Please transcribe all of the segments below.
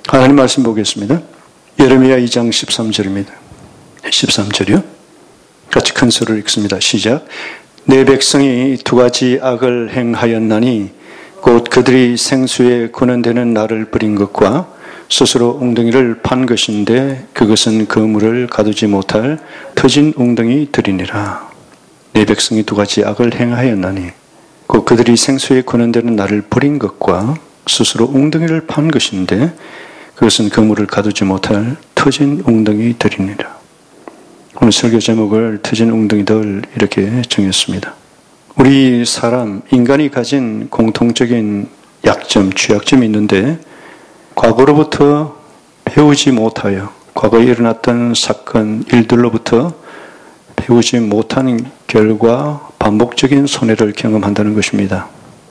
하나님 말씀 보겠습니다. 예레미야 2장 13절입니다. 13절이요. 같이 큰 소리로 읽습니다. 시작. 내 백성이 두 가지 악을 행하였나니 곧 그들이 생수에 권한되는 나를 버린 것과 스스로 웅덩이를 판 것인데 그것은 그물을 가두지 못할 터진 웅덩이들이니라. 내 백성이 두 가지 악을 행하였나니 곧 그들이 생수에 권한되는 나를 버린 것과 스스로 웅덩이를 판 것인데 그것은 그물을 가두지 못할 터진 웅덩이들이니라. 오늘 설교 제목을 터진 웅덩이들 이렇게 정했습니다. 우리 사람, 인간이 가진 공통적인 약점, 취약점이 있는데 과거로부터 배우지 못하여 과거에 일어났던 사건, 일들로부터 배우지 못한 결과 반복적인 손해를 경험한다는 것입니다.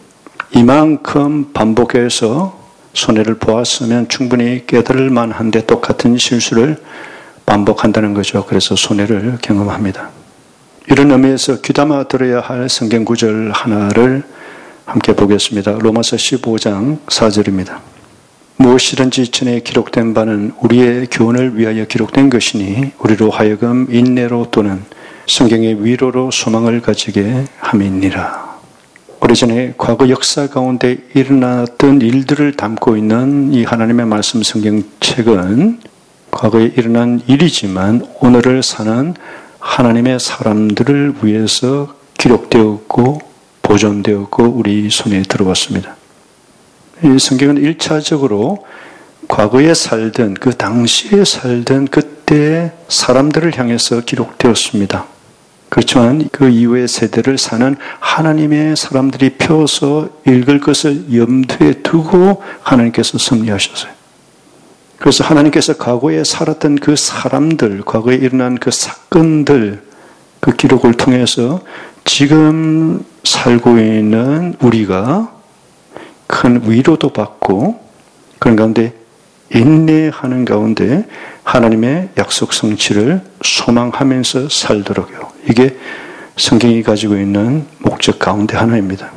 이만큼 반복해서 손해를 보았으면 충분히 깨달을 만한데 똑같은 실수를 반복한다는 거죠. 그래서 손해를 경험합니다. 이런 의미에서 귀담아 들어야 할 성경 구절 하나를 함께 보겠습니다. 로마서 15장 4절입니다. 무엇이든지 전에 기록된 바는 우리의 교훈을 위하여 기록된 것이니 우리로 하여금 인내로 또는 성경의 위로로 소망을 가지게 함이니라. 오래전에 과거 역사 가운데 일어났던 일들을 담고 있는 이 하나님의 말씀 성경책은 과거에 일어난 일이지만 오늘을 사는 하나님의 사람들을 위해서 기록되었고 보존되었고 우리 손에 들어왔습니다. 이 성경은 1차적으로 과거에 살던 그 당시에 살던 그때의 사람들을 향해서 기록되었습니다. 그렇지만 그 이후의 세대를 사는 하나님의 사람들이 펴서 읽을 것을 염두에 두고 하나님께서 섭리하셨어요. 그래서 하나님께서 과거에 살았던 그 사람들, 과거에 일어난 그 사건들, 그 기록을 통해서 지금 살고 있는 우리가 큰 위로도 받고 그런 가운데 인내하는 가운데 하나님의 약속 성취를 소망하면서 살도록요. 이게 성경이 가지고 있는 목적 가운데 하나입니다.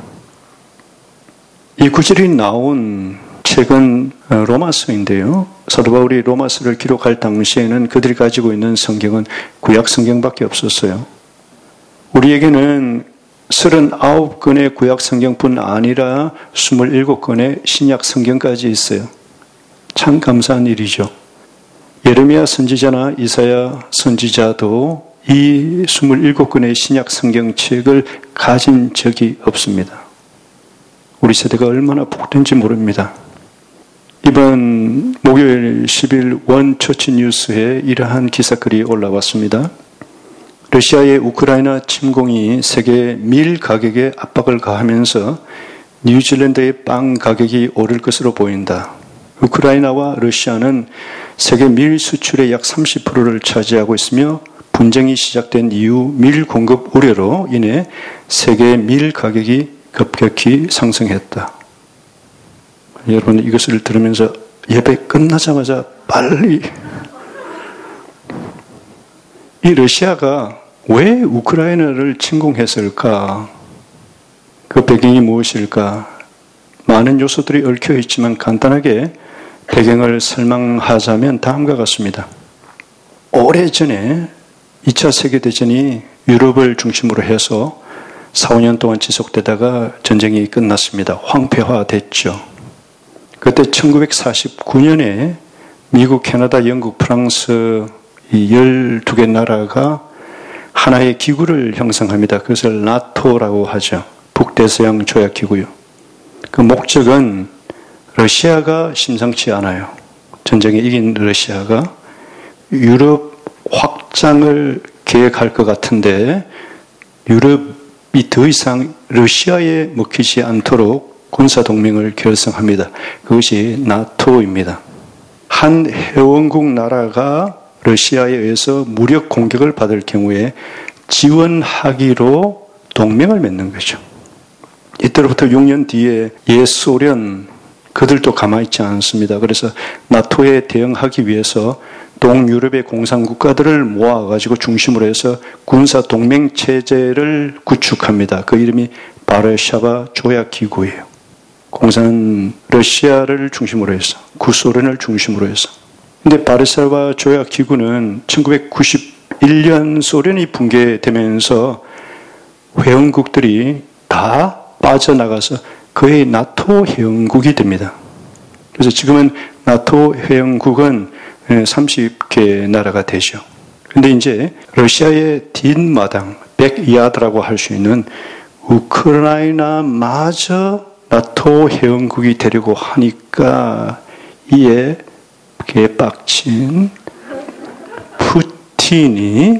이 구절이 나온 책은 로마서인데요. 사도 바울이 로마서를 기록할 당시에는 그들이 가지고 있는 성경은 구약 성경밖에 없었어요. 우리에게는 39권의 구약 성경뿐 아니라 27권의 신약 성경까지 있어요. 참 감사한 일이죠. 예레미야 선지자나 이사야 선지자도 이 27권의 신약 성경책을 가진 적이 없습니다. 우리 세대가 얼마나 복된지 모릅니다. 이번 목요일 10일 원처치 뉴스에 이러한 기사글이 올라왔습니다. 러시아의 우크라이나 침공이 세계 밀 가격에 압박을 가하면서 뉴질랜드의 빵 가격이 오를 것으로 보인다. 우크라이나와 러시아는 세계 밀 수출의 약 30%를 차지하고 있으며 분쟁이 시작된 이후 밀 공급 우려로 인해 세계 밀 가격이 급격히 상승했다. 여러분 이것을 들으면서 예배 끝나자마자 빨리 이 러시아가 왜 우크라이나를 침공했을까? 그 배경이 무엇일까? 많은 요소들이 얽혀 있지만 간단하게 배경을 설명하자면 다음과 같습니다. 오래전에 2차 세계대전이 유럽을 중심으로 해서 4, 5년 동안 지속되다가 전쟁이 끝났습니다. 황폐화됐죠. 그때 1949년에 미국, 캐나다, 영국, 프랑스 이 12개 나라가 하나의 기구를 형성합니다. 그것을 나토라고 하죠. 북대서양 조약기구요. 그 목적은 러시아가 심상치 않아요. 전쟁에 이긴 러시아가 유럽 확장을 계획할 것 같은데 유럽이 더 이상 러시아에 먹히지 않도록 군사동맹을 결성합니다. 그것이 나토입니다. 한 회원국 나라가 러시아에 의해서 무력 공격을 받을 경우에 지원하기로 동맹을 맺는 거죠. 이때로부터 6년 뒤에 옛소련 그들도 가만히 있지 않습니다. 그래서 나토에 대응하기 위해서 동유럽의 공산국가들을 모아가지고 중심으로 해서 군사동맹체제를 구축합니다. 그 이름이 바르샤바 조약기구예요. 공산은 러시아를 중심으로 해서, 구소련을 중심으로 해서. 근데 바르셀바 조약 기구는 1991년 소련이 붕괴되면서 회원국들이 다 빠져나가서 거의 나토 회원국이 됩니다. 그래서 지금은 나토 회원국은 30개 나라가 되죠. 근데 이제 러시아의 뒷마당, 백야드라고 할 수 있는 우크라이나마저 나토 회원국이 되려고 하니까 이에 개빡친 푸틴이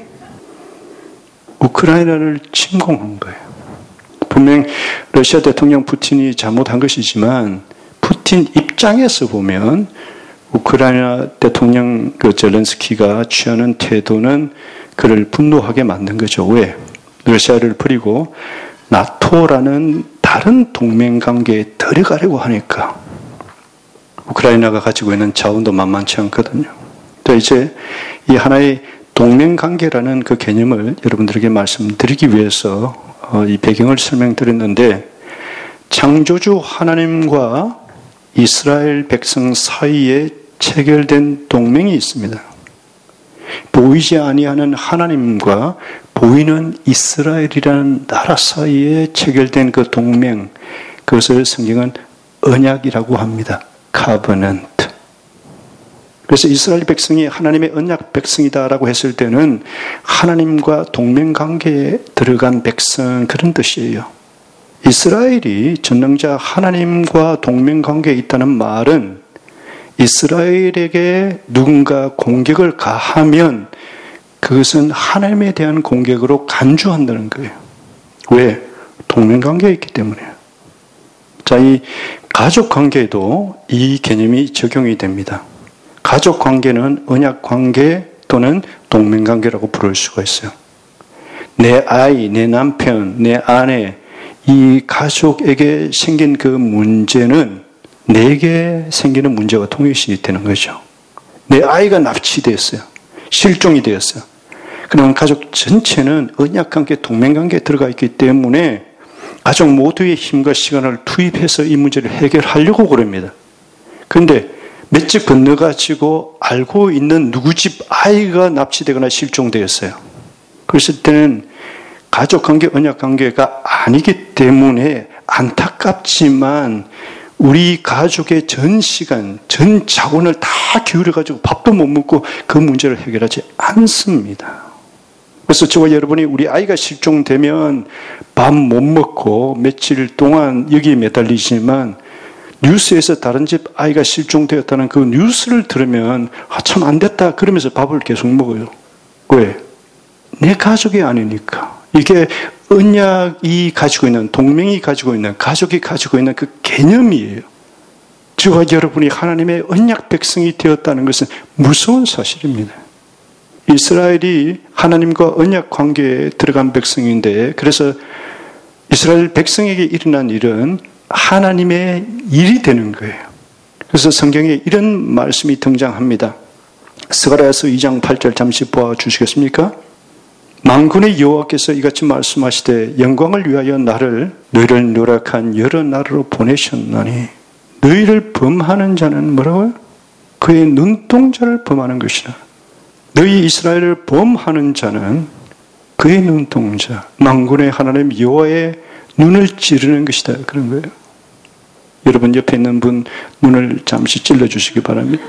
우크라이나를 침공한 거예요. 분명 러시아 대통령 푸틴이 잘못한 것이지만 푸틴 입장에서 보면 우크라이나 대통령 젤렌스키가 취하는 태도는 그를 분노하게 만든 거죠. 왜? 러시아를 버리고 나토라는 다른 동맹관계에 들어가려고 하니까. 우크라이나가 가지고 있는 자원도 만만치 않거든요. 또 이제 이 하나의 동맹관계라는 그 개념을 여러분들에게 말씀드리기 위해서 이 배경을 설명드렸는데, 창조주 하나님과 이스라엘 백성 사이에 체결된 동맹이 있습니다. 보이지 아니하는 하나님과 보이는 이스라엘이라는 나라 사이에 체결된 그 동맹, 그것을 성경은 언약이라고 합니다. 카버넌트. 그래서 이스라엘 백성이 하나님의 언약 백성이다라고 했을 때는 하나님과 동맹관계에 들어간 백성, 그런 뜻이에요. 이스라엘이 전능자 하나님과 동맹관계에 있다는 말은 이스라엘에게 누군가 공격을 가하면 그것은 하나님에 대한 공격으로 간주한다는 거예요. 왜? 동맹관계에 있기 때문에요. 자, 이 가족관계에도 이 개념이 적용이 됩니다. 가족관계는 언약관계 또는 동맹관계라고 부를 수가 있어요. 내 아이, 내 남편, 내 아내, 이 가족에게 생긴 그 문제는 내게 생기는 문제와 동일시 되는 거죠. 내 아이가 납치됐어요. 실종이 되었어요. 그러면 가족 전체는 언약관계, 동맹관계에 들어가 있기 때문에 가족 모두의 힘과 시간을 투입해서 이 문제를 해결하려고 그럽니다. 그런데 몇 집 건너가지고 알고 있는 누구 집 아이가 납치되거나 실종되었어요. 그랬을 때는 가족관계, 언약관계가 아니기 때문에 안타깝지만 우리 가족의 전 시간, 전 자원을 다 기울여가지고 밥도 못 먹고 그 문제를 해결하지 않습니다. 그래서 저와 여러분이 우리 아이가 실종되면 밥 못 먹고 며칠 동안 여기에 매달리지만 뉴스에서 다른 집 아이가 실종되었다는 그 뉴스를 들으면 참 안 됐다 그러면서 밥을 계속 먹어요. 왜? 내 가족이 아니니까. 이게 언약이 가지고 있는, 동맹이 가지고 있는, 가족이 가지고 있는 그 개념이에요. 저와 여러분이 하나님의 언약 백성이 되었다는 것은 무서운 사실입니다. 이스라엘이 하나님과 언약 관계에 들어간 백성인데, 그래서 이스라엘 백성에게 일어난 일은 하나님의 일이 되는 거예요. 그래서 성경에 이런 말씀이 등장합니다. 스가랴서 2장 8절 잠시 보아주시겠습니까? 만군의 여호와께서 이같이 말씀하시되 영광을 위하여 나를 너희를 노력한 여러 나라로 보내셨나니 너희를 범하는 자는 뭐라고요? 그의 눈동자를 범하는 것이라. 너희 이스라엘을 범하는 자는 그의 눈동자, 만군의 하나님 여호와의 눈을 찌르는 것이다. 그런 거예요. 여러분 옆에 있는 분 눈을 잠시 찔러주시기 바랍니다.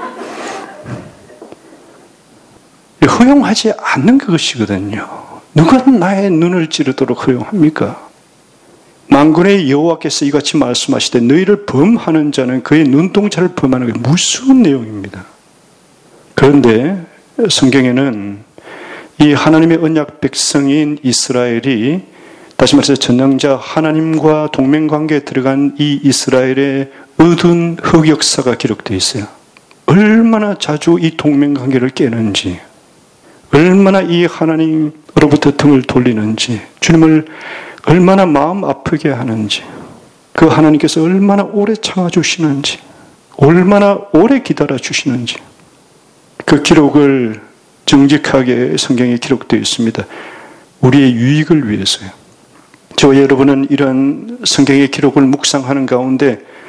허용하지 않는 그것이거든요. 누가 나의 눈을 찌르도록 허용합니까? 만군의 여호와께서 이같이 말씀하시되 너희를 범하는 자는 그의 눈동자를 범하는 게 무서운 내용입니다. 그런데 성경에는 이 하나님의 언약 백성인 이스라엘이, 다시 말해서 전능자 하나님과 동맹관계에 들어간 이 이스라엘의 어두운 흑역사가 기록되어 있어요. 얼마나 자주 이 동맹관계를 깨는지, 얼마나 이 하나님으로부터 등을 돌리는지, 주님을 얼마나 마음 아프게 하는지, 그 하나님께서 얼마나 오래 참아주시는지, 얼마나 오래 기다려주시는지, 그 기록을 정직하게 성경에 기록되어 있습니다. 우리의 유익을 위해서요. 저와 여러분은 이런 성경의 기록을 묵상하는 가운데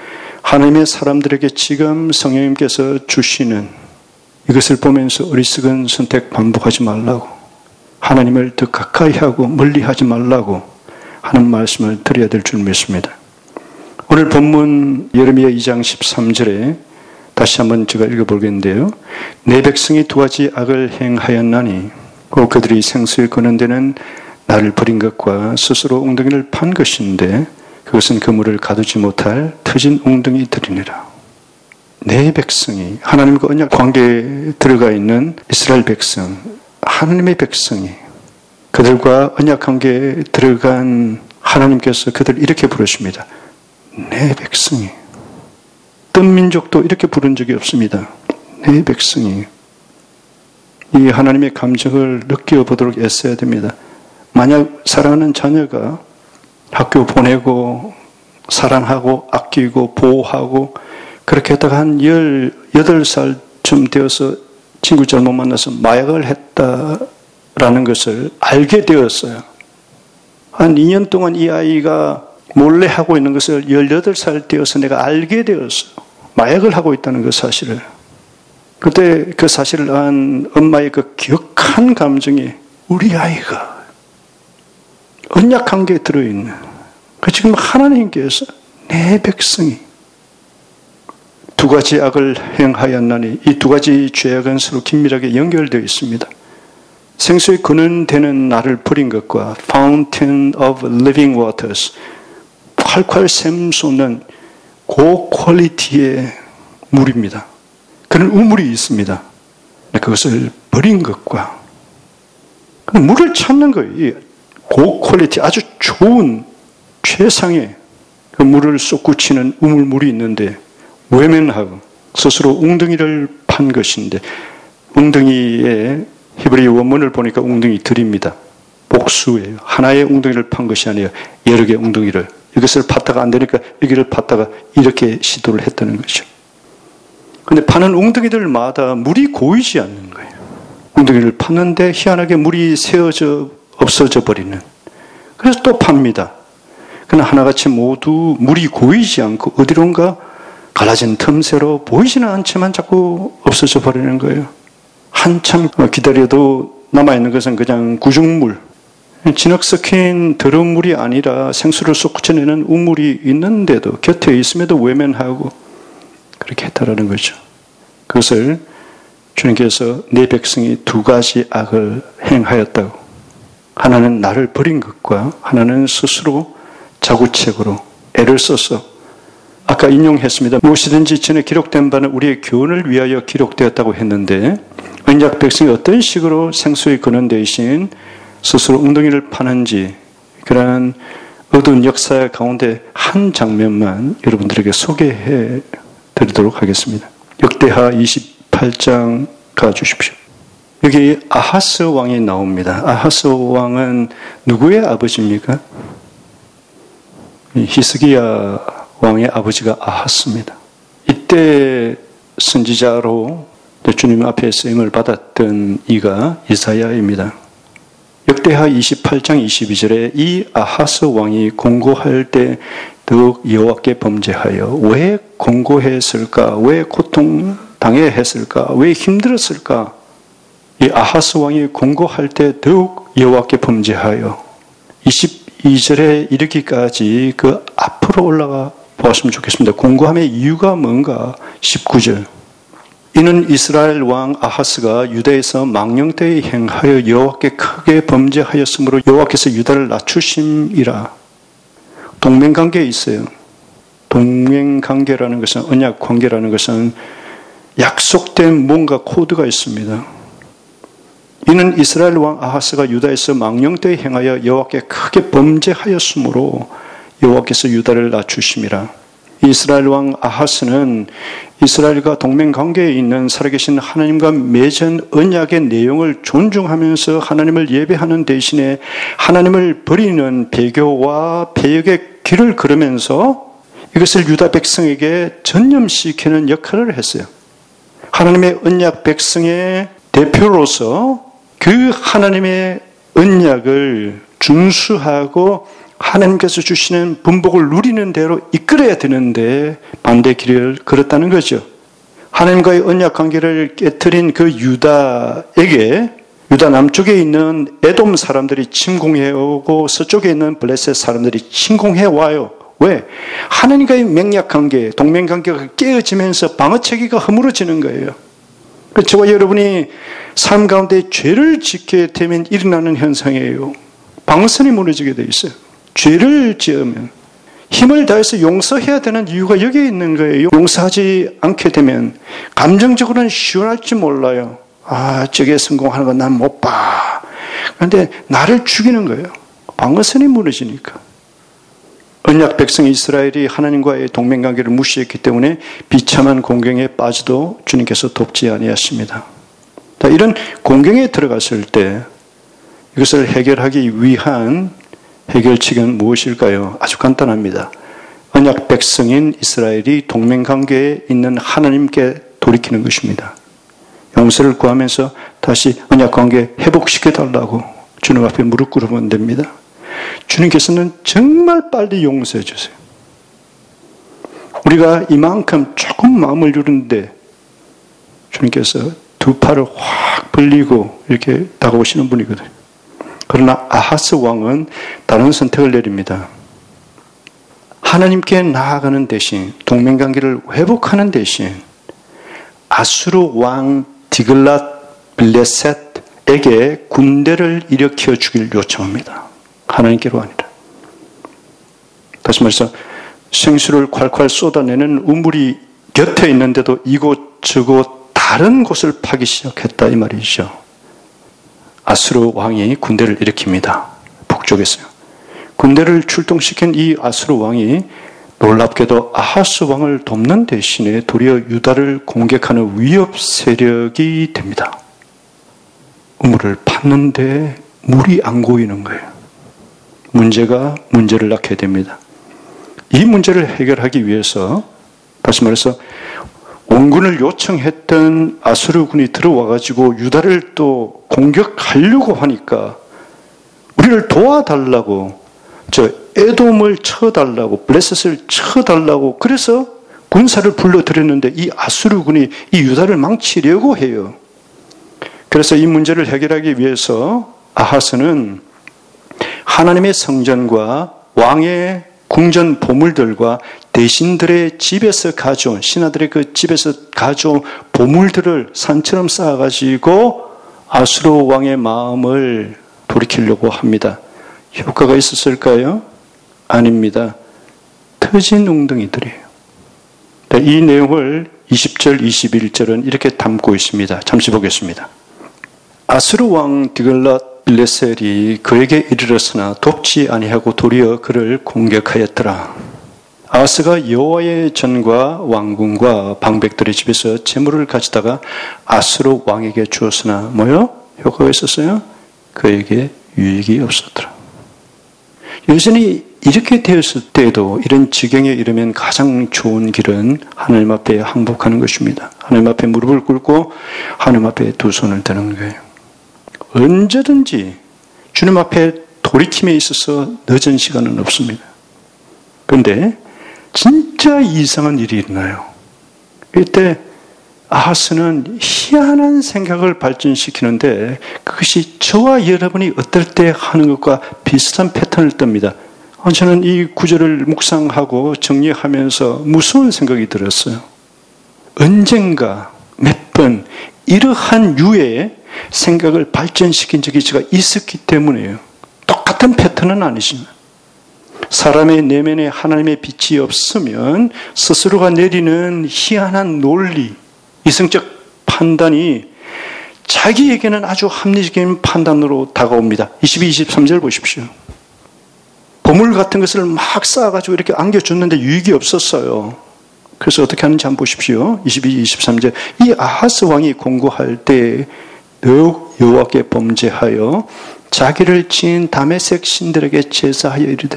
하나님의 사람들에게 지금 성령님께서 주시는 이것을 보면서 어리석은 선택 반복하지 말라고, 하나님을 더 가까이 하고 멀리 하지 말라고 하는 말씀을 드려야 될 줄 믿습니다. 오늘 본문 예레미야 2장 13절에 다시 한번 제가 읽어보겠는데요. 내 백성이 두 가지 악을 행하였나니 곧 그들이 생수에 거는 데는 나를 버린 것과 스스로 웅덩이를 판 것인데 그것은 그물을 가두지 못할 터진 웅덩이들이니라. 내 백성이, 하나님과 언약 관계에 들어가 있는 이스라엘 백성, 하나님의 백성이, 그들과 언약 관계에 들어간 하나님께서 그들을 이렇게 부르십니다. 내 백성이. 어떤 민족도 이렇게 부른 적이 없습니다. 내 백성이. 이 하나님의 감정을 느껴보도록 애써야 됩니다. 만약 사랑하는 자녀가 학교 보내고 사랑하고 아끼고 보호하고 그렇게 했다가 한 18살쯤 되어서 친구 잘못 만나서 마약을 했다라는 것을 알게 되었어요. 한 2년 동안 이 아이가 몰래 하고 있는 것을 18살 되어서 내가 알게 되었어요. 마약을 하고 있다는 그 사실을. 그때 그 사실을 안 엄마의 그 격한 감정이 우리 아이가 언약 관계에 들어있는, 지금 하나님께서 내 백성이 두 가지 악을 행하였나니, 이 두 가지 죄악은 서로 긴밀하게 연결되어 있습니다. 생수의 근원되는 나를 버린 것과 Fountain of Living Waters, 콸콸 샘솟는 고퀄리티의 물입니다. 그런 우물이 있습니다. 그것을 버린 것과 물을 찾는 거예요. 고퀄리티, 아주 좋은 최상의 그 물을 쏟구치는 우물물이 있는데 외면하고 스스로 웅덩이를 판 것인데, 웅덩이의 히브리 원문을 보니까 웅덩이들입니다. 복수예요. 하나의 웅덩이를 판 것이 아니에요. 여러 개의 웅덩이를. 이것을 팠다가 안 되니까 여기를 팠다가 이렇게 시도를 했다는 거죠. 그런데 파는 웅덩이들마다 물이 고이지 않는 거예요. 웅덩이를 팠는데 희한하게 물이 새어져 없어져 버리는. 그래서 또 팝니다. 그러나 하나같이 모두 물이 고이지 않고 어디론가 갈라진 틈새로 보이지는 않지만 자꾸 없어져 버리는 거예요. 한참 기다려도 남아있는 것은 그냥 구중물, 진흙 섞인 더러운 물이 아니라 생수를 쏟구쳐내는 우물이 있는데도, 곁에 있음에도 외면하고 그렇게 했다라는 거죠. 그것을 주님께서 내 백성이 두 가지 악을 행하였다고. 하나는 나를 버린 것과 하나는 스스로 자구책으로 애를 써서, 아까 인용했습니다. 무엇이든지 전에 기록된 바는 우리의 교훈을 위하여 기록되었다고 했는데, 언약 백성이 어떤 식으로 생수의 근원 대신 스스로 웅덩이를 파는지, 그러한 어두운 역사 가운데 한 장면만 여러분들에게 소개해 드리도록 하겠습니다. 역대하 28장 가주십시오. 여기 아하스 왕이 나옵니다. 아하스 왕은 누구의 아버지입니까? 히스기야 왕의 아버지가 아하스입니다. 이때 선지자로 주님 앞에 쓰임을 받았던 이가 이사야입니다. 역대하 28장 22절에 이 아하스 왕이 공고할 때 더욱 여호와께 범죄하여 왜 공고했을까? 왜 고통당해 했을까? 왜 힘들었을까? 이 아하스 왕이 공고할 때 더욱 여호와께 범죄하여 22절에 이르기까지 그 앞으로 올라가 보았으면 좋겠습니다. 공고함의 이유가 뭔가? 19절. 이는 이스라엘 왕 아하스가 유다에서 망령되이 행하여 여호와께 크게 범죄하였으므로 여호와께서 유다를 낮추심이라. 동맹관계에 있어요. 동맹관계라는 것은, 언약관계라는 것은 약속된 뭔가 코드가 있습니다. 이는 이스라엘 왕 아하스가 유다에서 망령되이 행하여 여호와께 크게 범죄하였으므로 여호와께서 유다를 낮추심이라. 이스라엘 왕 아하스는 이스라엘과 동맹관계에 있는 살아계신 하나님과 맺은 언약의 내용을 존중하면서 하나님을 예배하는 대신에 하나님을 버리는 배교와 배역의 길을 걸으면서 이것을 유다 백성에게 전념시키는 역할을 했어요. 하나님의 언약 백성의 대표로서 그 하나님의 언약을 준수하고 하나님께서 주시는 분복을 누리는 대로 이끌어야 되는데 반대 길을 걸었다는 거죠. 하나님과의 언약 관계를 깨트린 그 유다에게 유다 남쪽에 있는 에돔 사람들이 침공해 오고 서쪽에 있는 블레셋 사람들이 침공해 와요. 왜? 하나님과의 맹약 관계, 동맹 관계가 깨어지면서 방어체계가 허물어지는 거예요. 저와 여러분이 삶 가운데 죄를 짓게 되면 일어나는 현상이에요. 방어선이 무너지게 돼 있어요. 죄를 지으면 힘을 다해서 용서해야 되는 이유가 여기에 있는 거예요. 용서하지 않게 되면 감정적으로는 시원할지 몰라요. 저게 성공하는 건 난 못 봐. 그런데 나를 죽이는 거예요. 방어선이 무너지니까. 언약 백성 이스라엘이 하나님과의 동맹관계를 무시했기 때문에 비참한 공경에 빠져도 주님께서 돕지 아니하십니다. 이런 공경에 들어갔을 때 이것을 해결하기 위한 해결책은 무엇일까요? 아주 간단합니다. 언약 백성인 이스라엘이 동맹관계에 있는 하나님께 돌이키는 것입니다. 용서를 구하면서 다시 언약관계 회복시켜달라고 주님 앞에 무릎 꿇으면 됩니다. 주님께서는 정말 빨리 용서해 주세요. 우리가 이만큼 조금 마음을 유는데 주님께서 두 팔을 확 벌리고 이렇게 다가오시는 분이거든요. 그러나 아하스 왕은 다른 선택을 내립니다. 하나님께 나아가는 대신 동맹관계를 회복하는 대신 아수르 왕 디글랏 빌레셋에게 군대를 일으켜 주길 요청합니다. 하나님께로 아니라. 다시 말해서 생수를 콸콸 쏟아내는 우물이 곁에 있는데도 이곳저곳 다른 곳을 파기 시작했다 이 말이죠. 아수르 왕이 군대를 일으킵니다. 북쪽에서요. 군대를 출동시킨 이 아수르 왕이 놀랍게도 아하스 왕을 돕는 대신에 도리어 유다를 공격하는 위협 세력이 됩니다. 우물을 팠는데 물이 안 고이는 거예요. 문제가 문제를 낳게 됩니다. 이 문제를 해결하기 위해서 다시 말해서 원군을 요청했던 아수르군이 들어와가지고 유다를 또 공격하려고 하니까 우리를 도와달라고 에돔을 쳐달라고 블레셋을 쳐달라고 그래서 군사를 불러들였는데 이 아수르군이 이 유다를 망치려고 해요. 그래서 이 문제를 해결하기 위해서 아하스는 하나님의 성전과 왕의 궁전 보물들과 대신들의 집에서 가져온 신하들의 그 집에서 가져온 보물들을 산처럼 쌓아가지고 아수르 왕의 마음을 돌이키려고 합니다. 효과가 있었을까요? 아닙니다. 터진 웅덩이들이에요. 이 내용을 20절, 21절은 이렇게 담고 있습니다. 잠시 보겠습니다. 아수르 왕 디글랏 빌레셋이 그에게 이르렀으나 돕지 아니하고 도리어 그를 공격하였더라. 아하스가 여호와의 전과 왕궁과 방백들의 집에서 재물을 가져다가 아수르 왕에게 주었으나 뭐요? 효과가 있었어요? 그에게 유익이 없었더라. 여전히 이렇게 되었을 때도 이런 지경에 이르면 가장 좋은 길은 하나님 앞에 항복하는 것입니다. 하나님 앞에 무릎을 꿇고 하나님 앞에 두 손을 드는 거예요. 언제든지 주님 앞에 돌이킴에 있어서 늦은 시간은 없습니다. 그런데 진짜 이상한 일이 일어나요. 이때 아하스는 희한한 생각을 발전시키는데 그것이 저와 여러분이 어떨 때 하는 것과 비슷한 패턴을 떱니다. 저는 이 구절을 묵상하고 정리하면서 무서운 생각이 들었어요. 언젠가 몇 번 이러한 유의 생각을 발전시킨 적이 제가 있었기 때문이에요. 똑같은 패턴은 아니지만 사람의 내면에 하나님의 빛이 없으면 스스로가 내리는 희한한 논리, 이성적 판단이 자기에게는 아주 합리적인 판단으로 다가옵니다. 22, 23절 보십시오. 보물 같은 것을 막 쌓아가지고 이렇게 안겨줬는데 유익이 없었어요. 그래서 어떻게 하는지 한번 보십시오. 22, 23절. 이 아하스 왕이 공고할 때 더욱 여호와께 범죄하여 자기를 지은 다메섹 신들에게 제사하여 이르되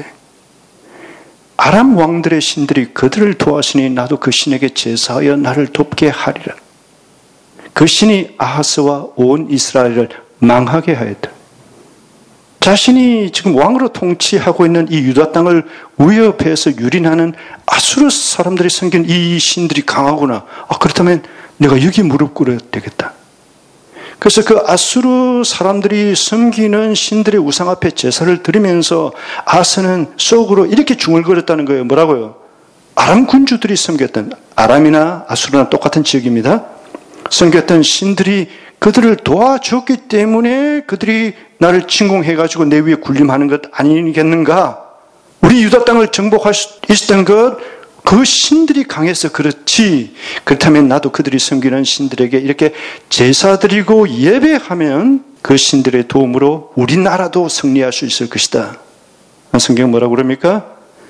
아람 왕들의 신들이 그들을 도하시니 나도 그 신에게 제사하여 나를 돕게 하리라. 그 신이 아하스와 온 이스라엘을 망하게 하였다. 자신이 지금 왕으로 통치하고 있는 이 유다 땅을 위협해서 유린하는 아수르 사람들이 섬긴 이 신들이 강하구나. 그렇다면 내가 여기 무릎 꿇어야 되겠다. 그래서 그 아수르 사람들이 섬기는 신들의 우상 앞에 제사를 드리면서 아스는 속으로 이렇게 중얼거렸다는 거예요. 뭐라고요? 아람 군주들이 섬겼던, 아람이나 아수르나 똑같은 지역입니다. 섬겼던 신들이 그들을 도와줬기 때문에 그들이 나를 침공해가지고 내 위에 군림하는 것 아니겠는가? 우리 유다 땅을 정복할 수 있었던 것, 그 신들이 강해서 그렇지. 그렇다면 나도 그들이 섬기는 신들에게 이렇게 제사 드리고 예배하면 그 신들의 도움으로 우리나라도 승리할 수 있을 것이다. 성경 뭐라고 그럽니까?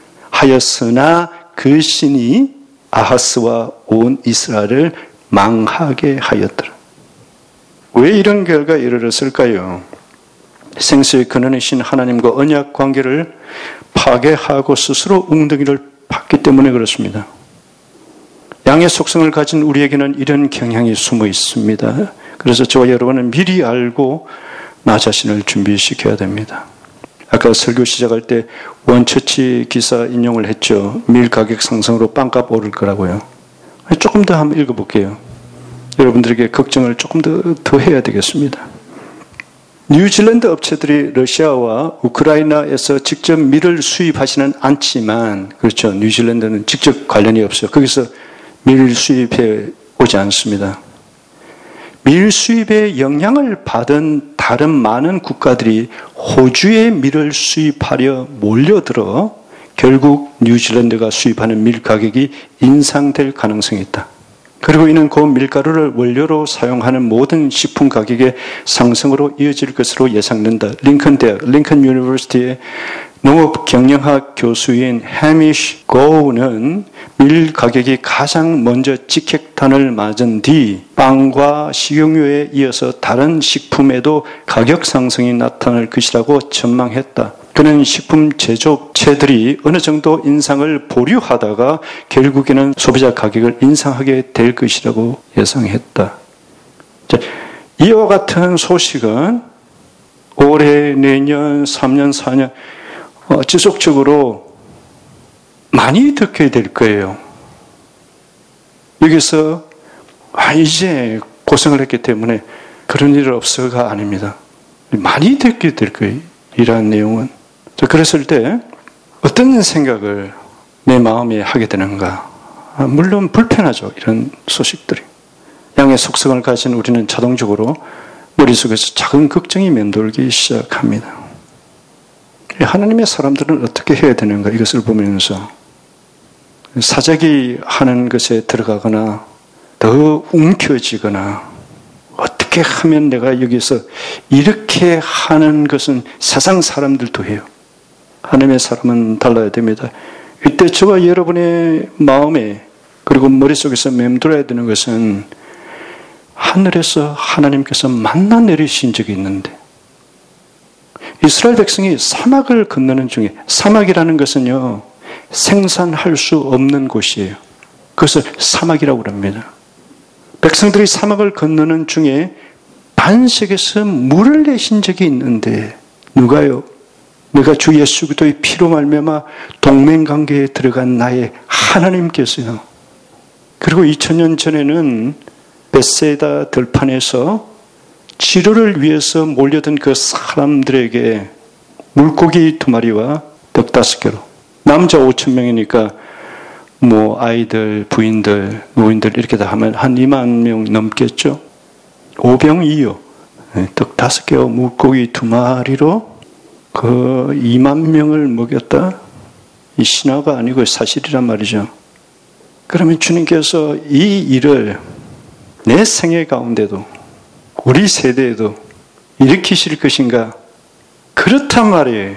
하였으나 그 신이 아하스와 온 이스라엘을 망하게 하였더라. 왜 이런 결과에 이르렀을까요? 생수의 근원이신 하나님과 언약 관계를 파괴하고 스스로 웅덩이를 팠기 때문에 그렇습니다. 양의 속성을 가진 우리에게는 이런 경향이 숨어 있습니다. 그래서 저와 여러분은 미리 알고 나 자신을 준비시켜야 됩니다. 아까 설교 시작할 때 원처치 기사 인용을 했죠. 밀 가격 상승으로 빵값 오를 거라고요. 조금 더 한번 읽어볼게요. 여러분들에게 걱정을 조금 더 해야 되겠습니다. 뉴질랜드 업체들이 러시아와 우크라이나에서 직접 밀을 수입하지는 않지만, 그렇죠. 뉴질랜드는 직접 관련이 없어요. 거기서 밀 수입해 오지 않습니다. 밀 수입에 영향을 받은 다른 많은 국가들이 호주의 밀을 수입하려 몰려들어 결국 뉴질랜드가 수입하는 밀 가격이 인상될 가능성이 있다. 그리고 이는 그 밀가루를 원료로 사용하는 모든 식품 가격의 상승으로 이어질 것으로 예상된다. 링컨 대학, 링컨 유니버시티의 농업 경영학 교수인 해미쉬 고우는 밀 가격이 가장 먼저 직격탄을 맞은 뒤 빵과 식용유에 이어서 다른 식품에도 가격 상승이 나타날 것이라고 전망했다. 그는 식품 제조업체들이 어느 정도 인상을 보류하다가 결국에는 소비자 가격을 인상하게 될 것이라고 예상했다. 이와 같은 소식은 올해, 내년, 3년, 4년 지속적으로 많이 듣게 될 거예요. 여기서 이제 고생을 했기 때문에 그런 일 없어가 아닙니다. 많이 듣게 될 거예요. 이러한 내용은. 그랬을 때 어떤 생각을 내 마음에 하게 되는가? 물론 불편하죠. 이런 소식들이. 양의 속성을 가진 우리는 자동적으로 머릿속에서 작은 걱정이 맴돌기 시작합니다. 하나님의 사람들은 어떻게 해야 되는가? 이것을 보면서 사자기 하는 것에 들어가거나 더 움켜쥐거나 어떻게 하면 내가 여기서 이렇게 하는 것은 세상 사람들도 해요. 하나님의 사람은 달라야 됩니다. 이때 저와 여러분의 마음에 그리고 머릿속에서 맴돌아야 되는 것은 하늘에서 하나님께서 만나 내리신 적이 있는데 이스라엘 백성이 사막을 건너는 중에 사막이라는 것은요 생산할 수 없는 곳이에요. 그것을 사막이라고 합니다. 백성들이 사막을 건너는 중에 반석에서 물을 내신 적이 있는데 누가요? 내가 주 예수 그리스도의 피로 말미암아 동맹관계에 들어간 나의 하나님께서요. 그리고 2000년 전에는 벳세다 들판에서 치료를 위해서 몰려든 그 사람들에게 물고기 2마리와 떡 5개로 남자 5,000명이니까 아이들, 부인들, 노인들 이렇게 다 하면 한 2만 명 넘겠죠. 5병이요. 떡 5개와 물고기 2마리로 그 2만 명을 먹였다? 이 신화가 아니고 사실이란 말이죠. 그러면 주님께서 이 일을 내 생애 가운데도 우리 세대에도 일으키실 것인가? 그렇단 말이에요.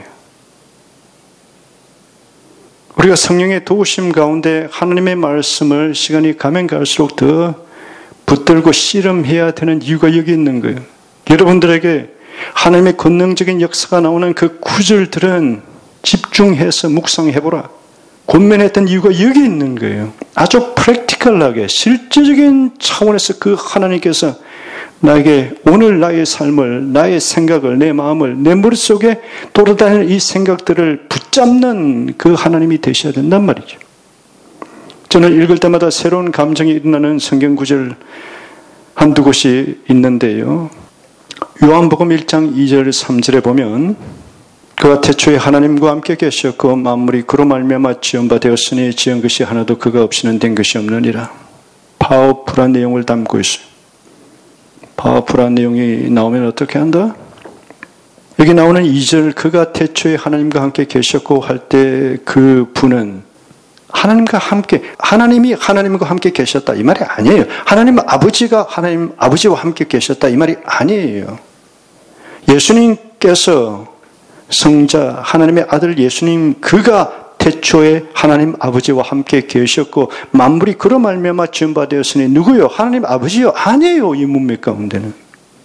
우리가 성령의 도우심 가운데 하나님의 말씀을 시간이 가면 갈수록 더 붙들고 씨름해야 되는 이유가 여기 있는 거예요. 여러분들에게 하나님의 권능적인 역사가 나오는 그 구절들은 집중해서 묵상해보라. 권면했던 이유가 여기 있는 거예요. 아주 프랙티컬하게 실제적인 차원에서 그 하나님께서 나에게 오늘 나의 삶을, 나의 생각을, 내 마음을, 내 머릿속에 돌아다니는 이 생각들을 붙잡는 그 하나님이 되셔야 된단 말이죠. 저는 읽을 때마다 새로운 감정이 일어나는 성경 구절 한두 곳이 있는데요. 요한복음 1장 2절 3절에 보면 그가 태초에 하나님과 함께 계셨고 만물이 그로 말미암아 지은 바 되었으니 지은 것이 하나도 그가 없이는 된 것이 없느니라. 파워풀한 내용을 담고 있어요. 파워풀한 내용이 나오면 어떻게 한다? 여기 나오는 2절 그가 태초에 하나님과 함께 계셨고 할 때 그 분은 하나님과 함께, 하나님이 하나님과 함께 계셨다 이 말이 아니에요. 하나님 아버지가 하나님 아버지와 함께 계셨다 이 말이 아니에요. 예수님께서 성자 하나님의 아들 예수님 그가 태초에 하나님 아버지와 함께 계셨고 만물이 그로 말미암아 지은 바 되었으니 누구요? 하나님 아버지요? 아니에요. 이 문맥 가운데는.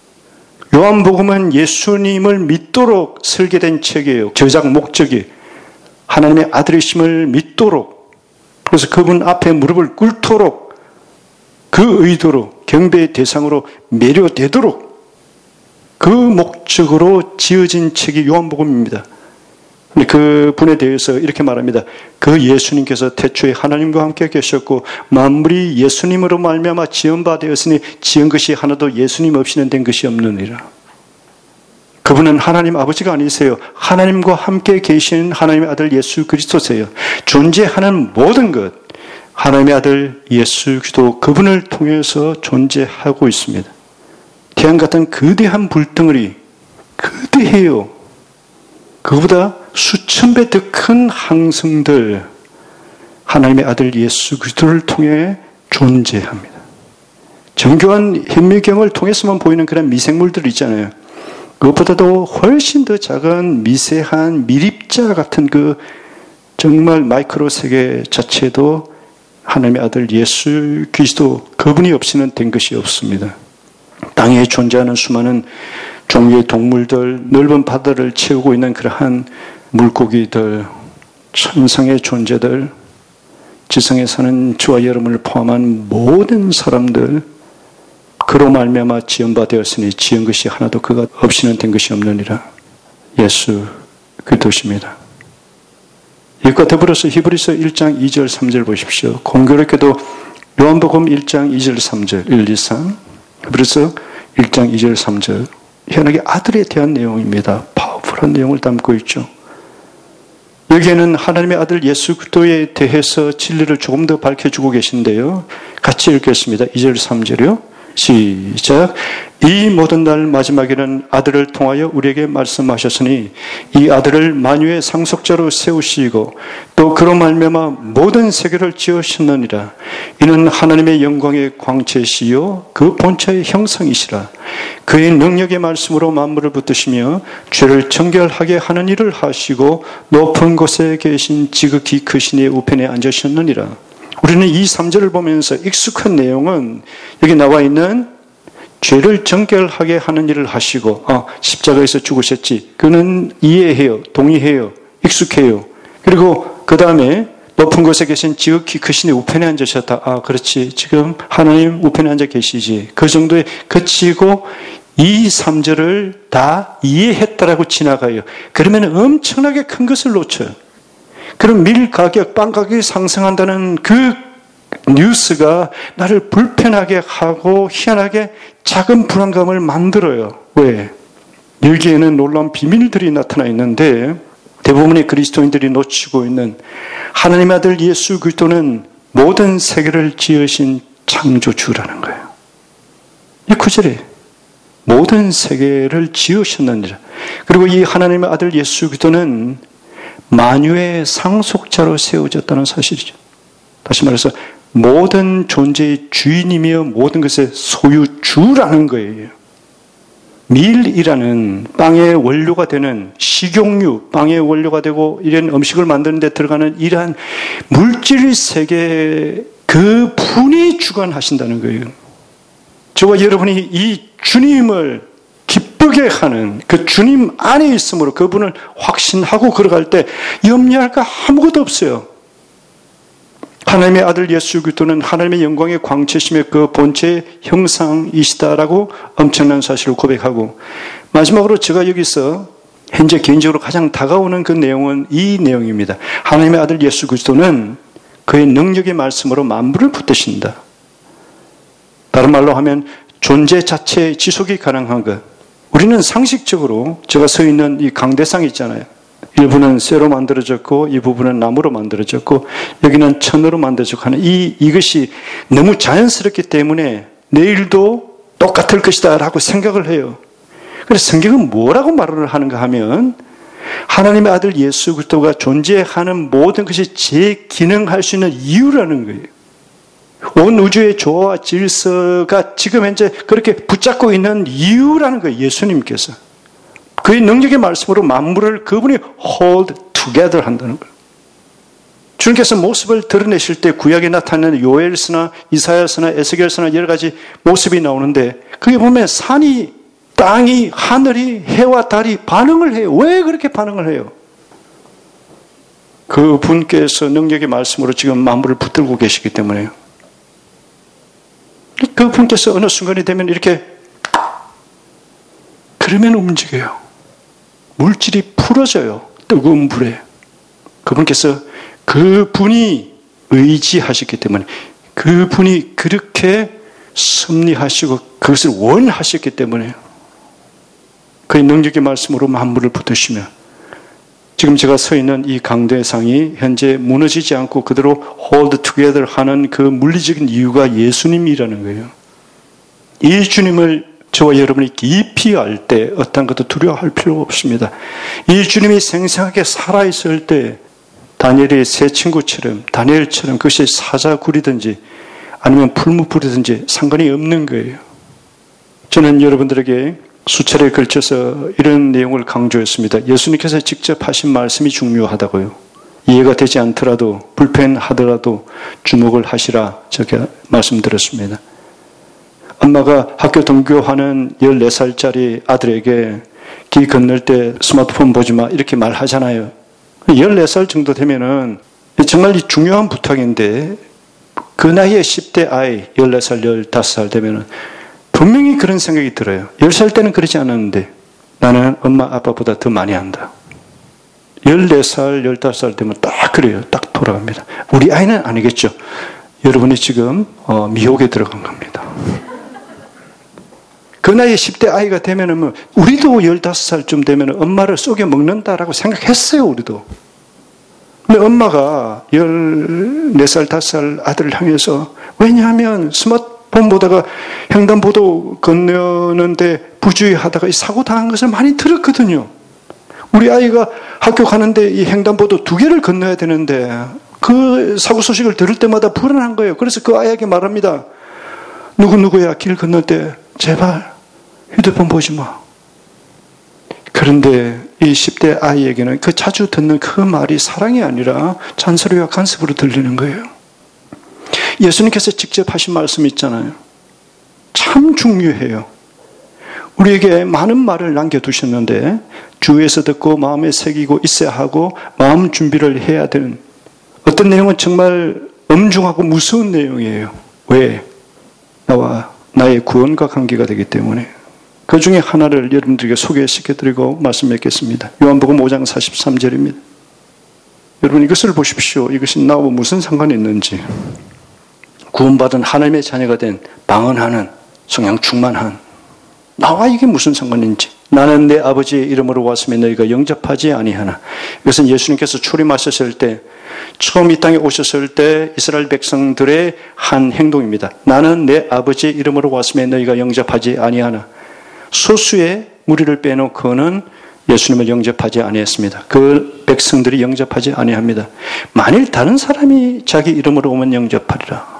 요한복음은 예수님을 믿도록 설계된 책이에요. 저작 목적이 하나님의 아들이심을 믿도록, 그래서 그분 앞에 무릎을 꿇도록, 그 의도로 경배의 대상으로 매료되도록 그 목적으로 지어진 책이 요한복음입니다. 그 분에 대해서 이렇게 말합니다. 그 예수님께서 태초에 하나님과 함께 계셨고 만물이 예수님으로 말미암아 지은 바 되었으니 지은 것이 하나도 예수님 없이는 된 것이 없느니라. 그분은 하나님 아버지가 아니세요. 하나님과 함께 계신 하나님의 아들 예수 그리스도세요. 존재하는 모든 것, 하나님의 아들 예수 그리스도 그분을 통해서 존재하고 있습니다. 태양 같은 거대한 불덩어리, 거대해요. 그보다 수천 배 더 큰 항성들, 하나님의 아들 예수 그리스도를 통해 존재합니다. 정교한 현미경을 통해서만 보이는 그런 미생물들 있잖아요. 그것보다도 훨씬 더 작은 미세한 미립자 같은 그 정말 마이크로 세계 자체도 하나님의 아들 예수 그리스도 그분이 없이는 된 것이 없습니다. 땅에 존재하는 수많은 종류의 동물들, 넓은 바다를 채우고 있는 그러한 물고기들, 천상의 존재들, 지상에 사는 저와 여러분을 포함한 모든 사람들, 그로 말미암아 지은 바 되었으니 지은 것이 하나도 그가 없이는 된 것이 없느니라. 예수 그리스도십니다. 이것과 더불어서 히브리서 1장 2절 3절 보십시오. 공교롭게도 요한복음 1장 2절 3절 1, 2, 3 히브리서 1장 2절 3절 희한하게 아들에 대한 내용입니다. 파워풀한 내용을 담고 있죠. 여기에는 하나님의 아들 예수 그리스도에 대해서 진리를 조금 더 밝혀주고 계신데요. 같이 읽겠습니다. 2절 3절이요. 시작. 이 모든 날 마지막에는 아들을 통하여 우리에게 말씀하셨으니 이 아들을 만유의 상속자로 세우시고 또 그로 말미암아 모든 세계를 지으셨느니라. 이는 하나님의 영광의 광채시요 그 본체의 형상이시라. 그의 능력의 말씀으로 만물을 붙드시며 죄를 정결하게 하는 일을 하시고 높은 곳에 계신 지극히 크신 이의 우편에 앉으셨느니라. 우리는 이 3절을 보면서 익숙한 내용은 여기 나와 있는 죄를 정결하게 하는 일을 하시고 십자가에서 죽으셨지. 그는 이해해요. 동의해요. 익숙해요. 그리고 그 다음에 높은 곳에 계신 지극히 크신 이의 우편에 앉으셨다. 그렇지. 지금 하나님 우편에 앉아 계시지. 그 정도에 그치고 이 3절을 다 이해했다라고 지나가요. 그러면 엄청나게 큰 것을 놓쳐요. 그럼 밀 가격, 빵 가격이 상승한다는 그 뉴스가 나를 불편하게 하고 희한하게 작은 불안감을 만들어요. 왜? 여기에는 놀라운 비밀들이 나타나 있는데 대부분의 그리스도인들이 놓치고 있는 하나님의 아들 예수 그리스도는 모든 세계를 지으신 창조주라는 거예요. 이 구절에 모든 세계를 지으셨느니라. 그리고 이 하나님의 아들 예수 그리스도는 만유의 상속자로 세워졌다는 사실이죠. 다시 말해서 모든 존재의 주인이며 모든 것의 소유주라는 거예요. 밀이라는 빵의 원료가 되는 식용유, 빵의 원료가 되고 이런 음식을 만드는 데 들어가는 이러한 물질 세계 그 분이 주관하신다는 거예요. 저와 여러분이 이 주님을 기쁘게 하는 그 주님 안에 있으므로 그분을 확신하고 걸어갈 때 염려할 거 아무것도 없어요. 하나님의 아들 예수 그리스도는 하나님의 영광의 광채심의 그 본체의 형상이시다라고 엄청난 사실을 고백하고, 마지막으로 제가 여기서 현재 개인적으로 가장 다가오는 그 내용은 이 내용입니다. 하나님의 아들 예수 그리스도는 그의 능력의 말씀으로 만물을 붙드신다. 다른 말로 하면 존재 자체의 지속이 가능한 것. 우리는 상식적으로 제가 서 있는 이 강대상 있잖아요. 일부는 쇠로 만들어졌고 이 부분은 나무로 만들어졌고 여기는 천으로 만들어졌고 하는 이것이 너무 자연스럽기 때문에 내일도 똑같을 것이다 라고 생각을 해요. 그래서 성경은 뭐라고 말을 하는가 하면 하나님의 아들 예수 그리스도가 존재하는 모든 것이 재기능할 수 있는 이유라는 거예요. 온 우주의 조화와 질서가 지금 현재 그렇게 붙잡고 있는 이유라는 거예요. 예수님께서. 그의 능력의 말씀으로 만물을 그분이 hold together 한다는 거예요. 주님께서 모습을 드러내실 때 구약에 나타나는 요엘서나 이사야서나 에스겔서나 여러 가지 모습이 나오는데 그게 보면 산이, 땅이, 하늘이, 해와 달이 반응을 해요. 왜 그렇게 반응을 해요? 그분께서 능력의 말씀으로 지금 만물을 붙들고 계시기 때문에요. 그분께서 어느 순간이 되면 이렇게 그러면 움직여요. 물질이 풀어져요. 뜨거운 불에. 그분께서 그분이 의지하셨기 때문에 그분이 그렇게 섭리하시고 그것을 원하셨기 때문에 그의 능력의 말씀으로 만물을 붙드시며 지금 제가 서 있는 이 강대상이 현재 무너지지 않고 그대로 hold together 하는 그 물리적인 이유가 예수님이라는 거예요. 이 주님을 저와 여러분이 깊이 알 때 어떤 것도 두려워할 필요가 없습니다. 이 주님이 생생하게 살아있을 때 다니엘의 세 친구처럼 다니엘처럼 그것이 사자굴이든지 아니면 풀무불이든지 상관이 없는 거예요. 저는 여러분들에게 수차례에 걸쳐서 이런 내용을 강조했습니다. 예수님께서 직접 하신 말씀이 중요하다고요. 이해가 되지 않더라도 불편하더라도 주목을 하시라 제가 말씀드렸습니다. 엄마가 학교 등교하는 14살짜리 아들에게 길 건널 때 스마트폰 보지 마 이렇게 말하잖아요. 14살 정도 되면은 정말 중요한 부탁인데 그 나이에 10대 아이 14살, 15살 되면은 분명히 그런 생각이 들어요. 10살 때는 그러지 않았는데 나는 엄마 아빠보다 더 많이 한다. 14살, 15살 되면 딱 그래요. 딱 돌아갑니다. 우리 아이는 아니겠죠. 여러분이 지금 미혹에 들어간 겁니다. 그 나이에 10대 아이가 되면은 우리도 15살쯤 되면 엄마를 속여 먹는다라고 생각했어요. 우리도. 근데 엄마가 14살, 5살 아들을 향해서 왜냐하면 스마트폰 보다가 횡단보도 건너는데 부주의하다가 사고 당한 것을 많이 들었거든요. 우리 아이가 학교 가는데 이 횡단보도 2개를 건너야 되는데 그 사고 소식을 들을 때마다 불안한 거예요. 그래서 그 아이에게 말합니다. 누구누구야 길 건널 때 제발 휴대폰 보지 마. 그런데 이 10대 아이에게는 그 자주 듣는 그 말이 사랑이 아니라 잔소리와 간섭으로 들리는 거예요. 예수님께서 직접 하신 말씀이 있잖아요. 참 중요해요. 우리에게 많은 말을 남겨두셨는데 주위에서 듣고 마음에 새기고 있어야 하고 마음 준비를 해야 되는 어떤 내용은 정말 엄중하고 무서운 내용이에요. 왜? 나와 나의 구원과 관계가 되기 때문에. 그 중에 하나를 여러분들에게 소개시켜드리고 말씀 맺겠습니다. 요한복음 5장 43절입니다. 여러분 이것을 보십시오. 이것이 나와 무슨 상관이 있는지. 구원받은 하나님의 자녀가 된 방언하는 성령 충만한 나와 이게 무슨 상관인지. 나는 내 아버지의 이름으로 왔으면 너희가 영접하지 아니하나. 이것은 예수님께서 출임하셨을 때 처음 이 땅에 오셨을 때 이스라엘 백성들의 한 행동입니다. 나는 내 아버지의 이름으로 왔으면 너희가 영접하지 아니하나. 소수의 무리를 빼놓고는 예수님을 영접하지 아니했습니다. 그 백성들이 영접하지 아니합니다. 만일 다른 사람이 자기 이름으로 오면 영접하리라.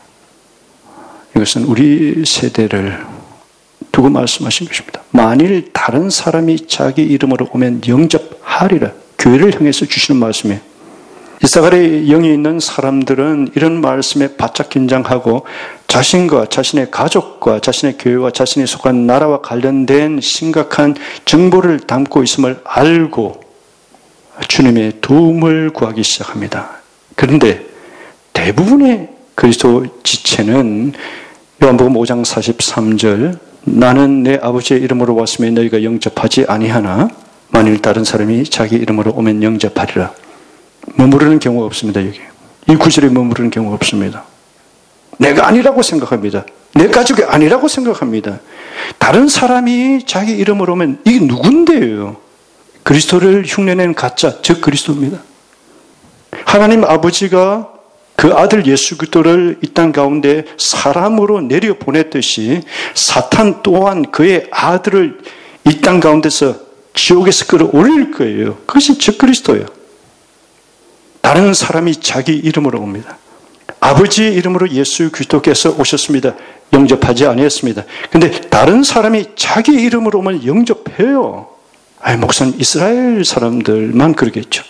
이것은 우리 세대를 두고 말씀하신 것입니다. 만일 다른 사람이 자기 이름으로 오면 영접하리라. 교회를 향해서 주시는 말씀이에요. 이사갈의 영이 있는 사람들은 이런 말씀에 바짝 긴장하고 자신과 자신의 가족과 자신의 교회와 자신이 속한 나라와 관련된 심각한 정보를 담고 있음을 알고 주님의 도움을 구하기 시작합니다. 그런데 대부분의 그리스도 지체는 요한복음 5장 43절 나는 내 아버지의 이름으로 왔으며 너희가 영접하지 아니하나 만일 다른 사람이 자기 이름으로 오면 영접하리라. 머무르는 경우가 없습니다. 여기 이 구절에 머무르는 경우가 없습니다. 내가 아니라고 생각합니다. 내 가족이 아니라고 생각합니다. 다른 사람이 자기 이름으로 오면 이게 누군데요? 그리스도를 흉내낸 가짜, 즉 그리스도입니다. 하나님 아버지가 그 아들 예수 그리스도를 이 땅 가운데 사람으로 내려보냈듯이 사탄 또한 그의 아들을 이 땅 가운데서 지옥에서 끌어올릴 거예요. 그것이 즉 그리스도예요. 다른 사람이 자기 이름으로 옵니다. 아버지의 이름으로 예수 그리스도께서 오셨습니다. 영접하지 아니했습니다. 근데 다른 사람이 자기 이름으로 오면 영접해요. 아니, 목사님, 이스라엘 사람들만 그러겠죠.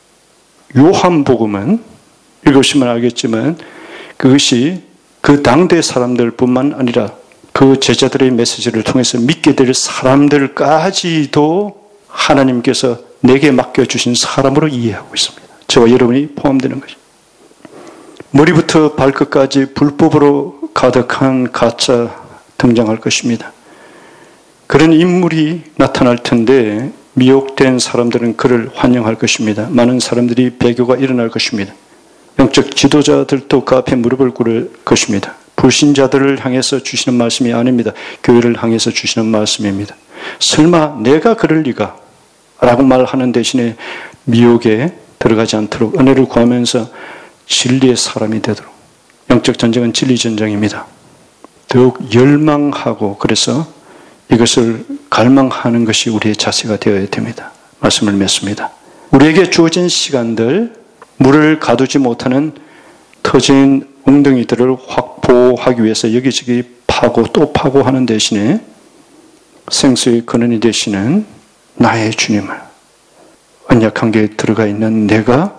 요한복음은 읽으시면 알겠지만 그것이 그 당대 사람들뿐만 아니라 그 제자들의 메시지를 통해서 믿게 될 사람들까지도 하나님께서 내게 맡겨주신 사람으로 이해하고 있습니다. 저와 여러분이 포함되는 것입니다. 머리부터 발끝까지 불법으로 가득한 가짜 등장할 것입니다. 그런 인물이 나타날 텐데 미혹된 사람들은 그를 환영할 것입니다. 많은 사람들이 배교가 일어날 것입니다. 영적 지도자들도 그 앞에 무릎을 꿇을 것입니다. 불신자들을 향해서 주시는 말씀이 아닙니다. 교회를 향해서 주시는 말씀입니다. 설마 내가 그럴 리가? 라고 말하는 대신에 미혹에 들어가지 않도록 은혜를 구하면서 진리의 사람이 되도록. 영적 전쟁은 진리 전쟁입니다. 더욱 열망하고 그래서 이것을 갈망하는 것이 우리의 자세가 되어야 됩니다. 말씀을 맺습니다. 우리에게 주어진 시간들, 물을 가두지 못하는 터진 웅덩이들을 확보하기 위해서 여기저기 파고 또 파고 하는 대신에 생수의 근원이 되시는 나의 주님을 언약 관계에 들어가 있는 내가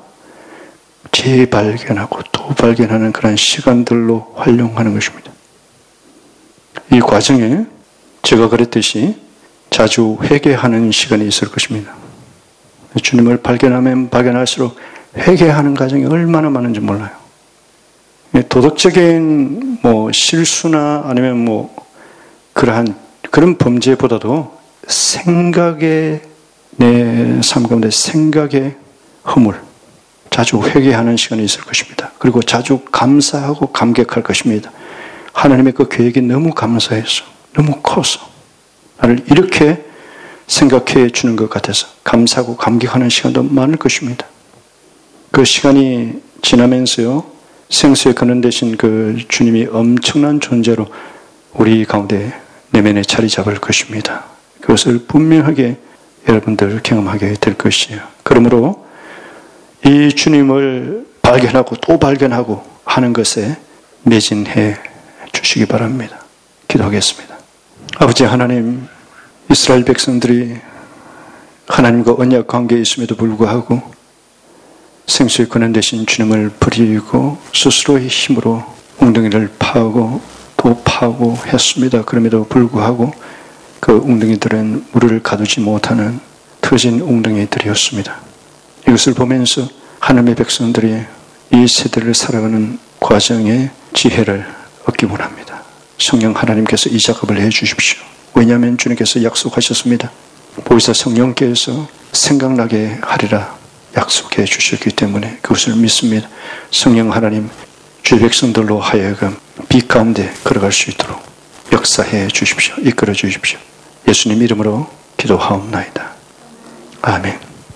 재발견하고 또 발견하는 그런 시간들로 활용하는 것입니다. 이 과정에 제가 그랬듯이 자주 회개하는 시간이 있을 것입니다. 주님을 발견하면 발견할수록 회개하는 과정이 얼마나 많은지 몰라요. 도덕적인 실수나 아니면 그런 범죄보다도 생각의 내 삶 가운데 생각의 허물, 자주 회개하는 시간이 있을 것입니다. 그리고 자주 감사하고 감격할 것입니다. 하나님의 그 계획이 너무 감사해서, 너무 커서 나를 이렇게 생각해 주는 것 같아서 감사하고 감격하는 시간도 많을 것입니다. 그 시간이 지나면서요, 생수의 근원 되신 그 주님이 엄청난 존재로 우리 가운데 내면에 자리 잡을 것입니다. 그것을 분명하게 여러분들 경험하게 될 것이에요. 그러므로 이 주님을 발견하고 또 발견하고 하는 것에 매진해 주시기 바랍니다. 기도하겠습니다. 아버지 하나님, 이스라엘 백성들이 하나님과 언약 관계에 있음에도 불구하고 생수의 근원 되신 주님을 버리고 스스로의 힘으로 웅덩이를 파고 또 파고 했습니다. 그럼에도 불구하고 그 웅덩이들은 물을 가두지 못하는 터진 웅덩이들이었습니다. 이것을 보면서 하나님의 백성들이 이 세대를 살아가는 과정에 지혜를 얻기 원합니다. 성령 하나님께서 이 작업을 해 주십시오. 왜냐하면 주님께서 약속하셨습니다. 보혜사 성령께서 생각나게 하리라 약속해 주셨기 때문에 그것을 믿습니다. 성령 하나님, 주의 백성들로 하여금 빛 가운데 걸어갈 수 있도록 역사해 주십시오. 이끌어 주십시오. 예수님 이름으로 기도하옵나이다. 아멘.